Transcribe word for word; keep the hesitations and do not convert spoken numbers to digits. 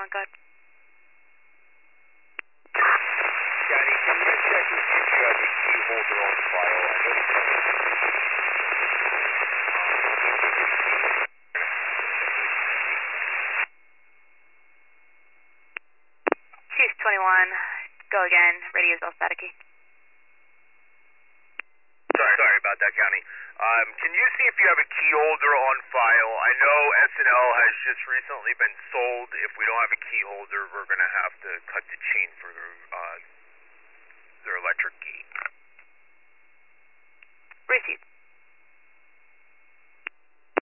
on code. Johnny, can you check to see if you have a key holder on file? I know Chief twenty-one, go again. Radio's all staticky. Sorry, sorry about that, County. Um, can you see if you have a key holder on file? I know S and L has just recently been sold. If we don't have a key holder, we're going to have to cut the chain for their, uh, their electric key. Received.